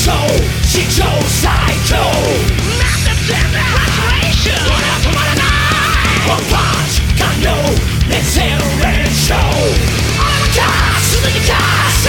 勝史上最強なんだ全然フラストレーション俺は止まらないワンパンチ完了熱戦連勝俺は勝つ続き勝つ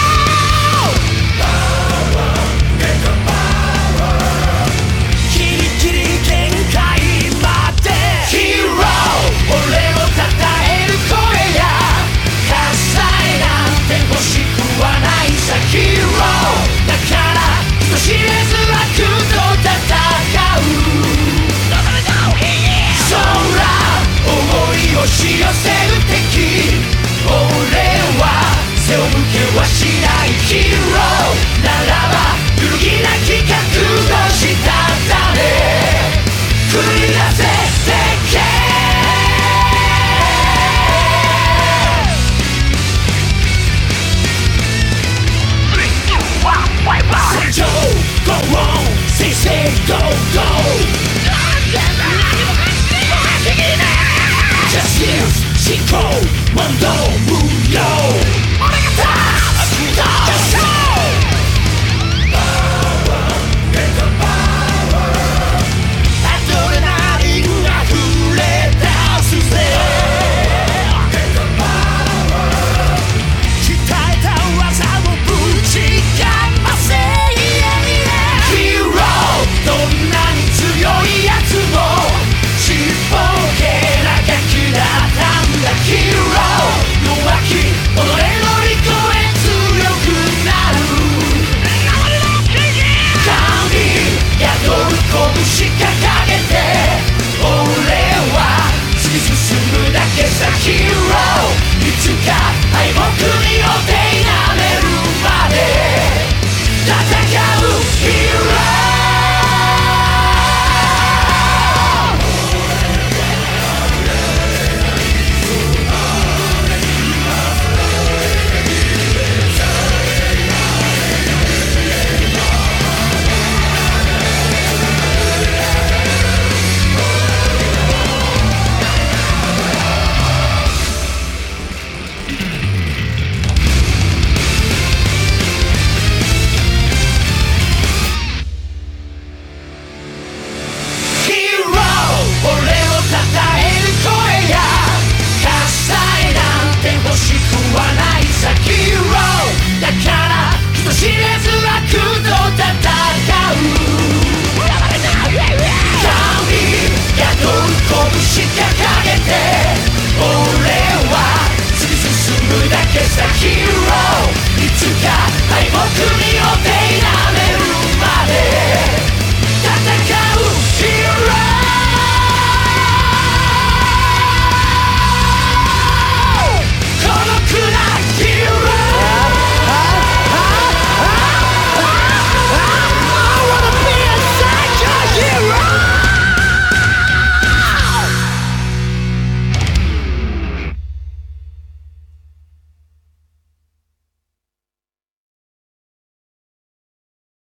押し寄せる敵俺は背を向けはしないヒーローならば揺るぎなき覚悟したため繰り出せ世間戦場 Go on 先生 Go Go Justice 進行問答無用俺が立つ決勝アドレナリンが溢れ出すぜ鍛えた技をぶちかませヒーローどんなに強いやつもちっぽけなガキだったんだヒーロー弱き己乗り越え強くなる神宿る拳掲げて俺は突き進むだけさヒーローいつか敗北によって否めるまで戦うヒーローヒーローいつか敗北によって